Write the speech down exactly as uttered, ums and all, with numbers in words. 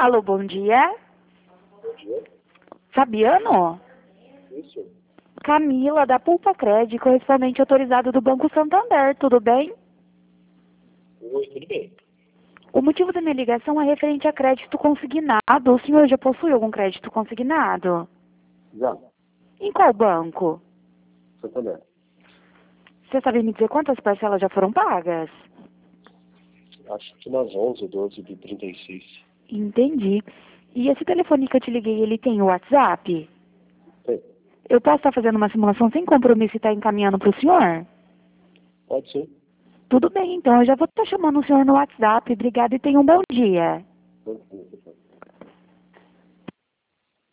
Alô, bom dia. Bom dia. Fabiano? Isso. Camila, da Pulpa Cred, correspondente autorizado do Banco Santander, tudo bem? Oi, tudo bem? O motivo da minha ligação é referente a crédito consignado. O senhor já possui algum crédito consignado? Já. Em qual banco? Santander. Você sabe me dizer quantas parcelas já foram pagas? Acho que nas onze, doze de trinta e seis. Entendi. E esse telefone que eu te liguei, ele tem o WhatsApp? Tem. Eu posso estar fazendo uma simulação sem compromisso e estar encaminhando para o senhor? Pode ser. Tudo bem, então. Eu já vou estar chamando o senhor no WhatsApp. Obrigada e tenha um bom dia. Pode ser.